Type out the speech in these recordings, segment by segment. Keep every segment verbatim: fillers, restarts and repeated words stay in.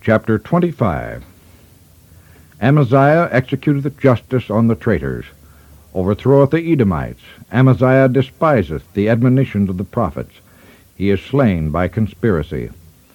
Chapter twenty-five. Amaziah executeth justice on the traitors, overthroweth the Edomites. Amaziah despiseth the admonitions of the prophets. He is slain by conspiracy.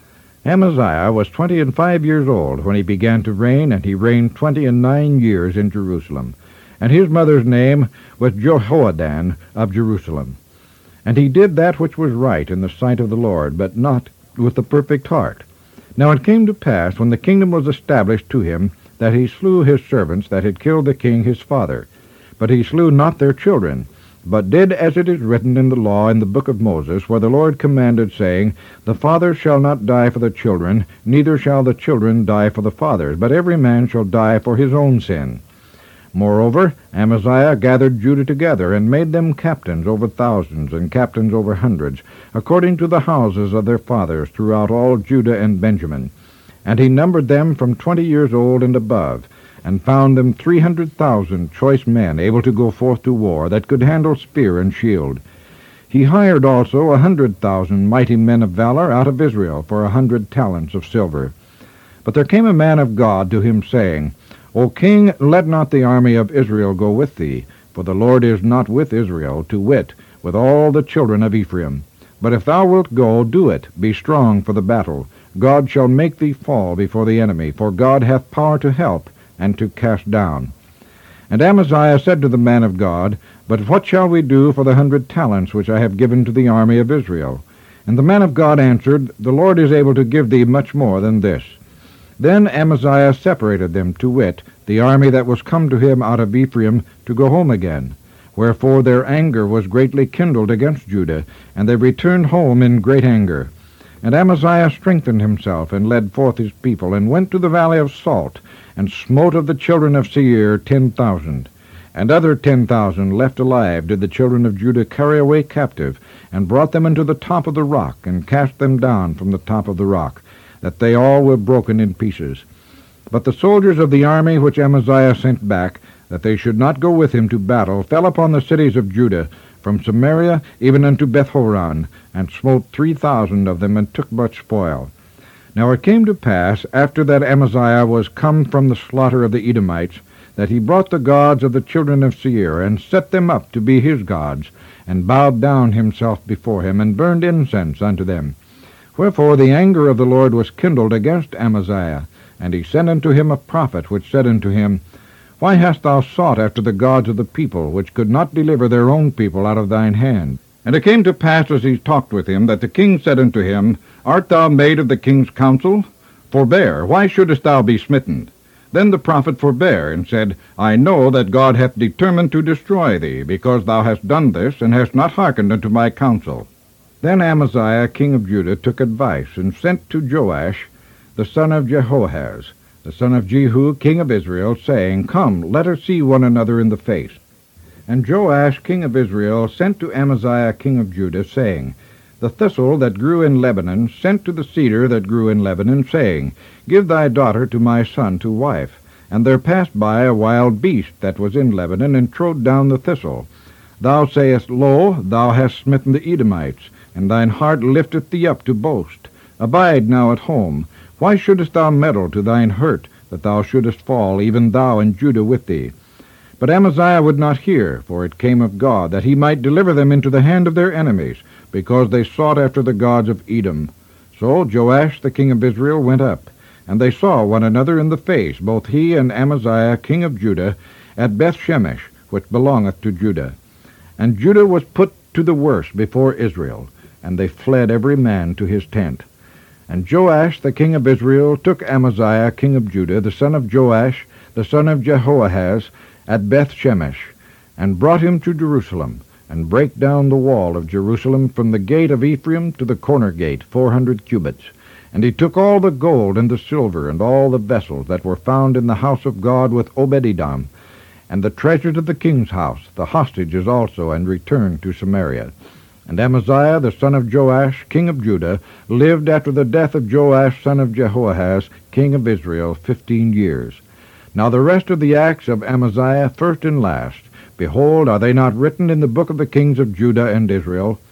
Amaziah was twenty and five years old when he began to reign, and he reigned twenty and nine years in Jerusalem. And his mother's name was Jehoaddan of Jerusalem. And he did that which was right in the sight of the Lord, but not with the perfect heart. Now it came to pass, when the kingdom was established to him, that he slew his servants that had killed the king his father. But he slew not their children, but did as it is written in the law in the book of Moses, where the Lord commanded, saying, The fathers shall not die for the children, neither shall the children die for the fathers, but every man shall die for his own sin. Moreover, Amaziah gathered Judah together, and made them captains over thousands, and captains over hundreds, according to the houses of their fathers, throughout all Judah and Benjamin. And he numbered them from twenty years old and above, and found them three hundred thousand choice men, able to go forth to war, that could handle spear and shield. He hired also a hundred thousand mighty men of valor out of Israel for a hundred talents of silver. But there came a man of God to him, saying, O king, let not the army of Israel go with thee, for the Lord is not with Israel, to wit, with all the children of Ephraim. But if thou wilt go, do it, be strong for the battle. God shall make thee fall before the enemy, for God hath power to help and to cast down. And Amaziah said to the man of God, But what shall we do for the hundred talents which I have given to the army of Israel? And the man of God answered, The Lord is able to give thee much more than this. Then Amaziah separated them, to wit, the army that was come to him out of Ephraim, to go home again. Wherefore their anger was greatly kindled against Judah, and they returned home in great anger. And Amaziah strengthened himself, and led forth his people, and went to the valley of Salt, and smote of the children of Seir ten thousand. And other ten thousand left alive did the children of Judah carry away captive, and brought them unto the top of the rock, and cast them down from the top of the rock, that they all were broken in pieces. But the soldiers of the army which Amaziah sent back, that they should not go with him to battle, fell upon the cities of Judah, from Samaria even unto Bethhoron, and smote three thousand of them, and took much spoil. Now it came to pass, after that Amaziah was come from the slaughter of the Edomites, that he brought the gods of the children of Seir, and set them up to be his gods, and bowed down himself before him, and burned incense unto them. Wherefore the anger of the Lord was kindled against Amaziah, and he sent unto him a prophet, which said unto him, Why hast thou sought after the gods of the people, which could not deliver their own people out of thine hand? And it came to pass, as he talked with him, that the king said unto him, Art thou made of the king's counsel? Forbear, why shouldest thou be smitten? Then the prophet forbare, and said, I know that God hath determined to destroy thee, because thou hast done this, and hast not hearkened unto my counsel. Then Amaziah king of Judah took advice, and sent to Joash the son of Jehoahaz, the son of Jehu king of Israel, saying, Come, let us see one another in the face. And Joash king of Israel sent to Amaziah king of Judah, saying, The thistle that grew in Lebanon sent to the cedar that grew in Lebanon, saying, Give thy daughter to my son to wife. And there passed by a wild beast that was in Lebanon, and trode down the thistle. Thou sayest, Lo, thou hast smitten the Edomites, and thine heart lifteth thee up to boast. Abide now at home. Why shouldest thou meddle to thine hurt, that thou shouldest fall, even thou and Judah with thee? But Amaziah would not hear, for it came of God, that he might deliver them into the hand of their enemies, because they sought after the gods of Edom. So Joash the king of Israel went up, and they saw one another in the face, both he and Amaziah king of Judah, at Bethshemesh, which belongeth to Judah. And Judah was put to the worse before Israel, and they fled every man to his tent. And Joash the king of Israel took Amaziah king of Judah, the son of Joash, the son of Jehoahaz, at Bethshemesh, and brought him to Jerusalem, and brake down the wall of Jerusalem from the gate of Ephraim to the corner gate, four hundred cubits. And he took all the gold and the silver, and all the vessels that were found in the house of God with Obed-Edom, and the treasures of the king's house, the hostages also, and returned to Samaria. And Amaziah the son of Joash, king of Judah, lived after the death of Joash son of Jehoahaz, king of Israel, fifteen years. Now the rest of the acts of Amaziah, first and last, behold, are they not written in the book of the kings of Judah and Israel?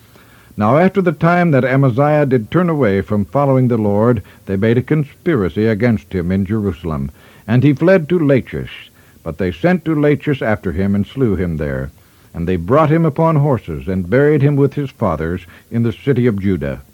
Now after the time that Amaziah did turn away from following the Lord, they made a conspiracy against him in Jerusalem, and he fled to Lachish. But they sent to Lachish after him, and slew him there. And they brought him upon horses, and buried him with his fathers in the city of Judah.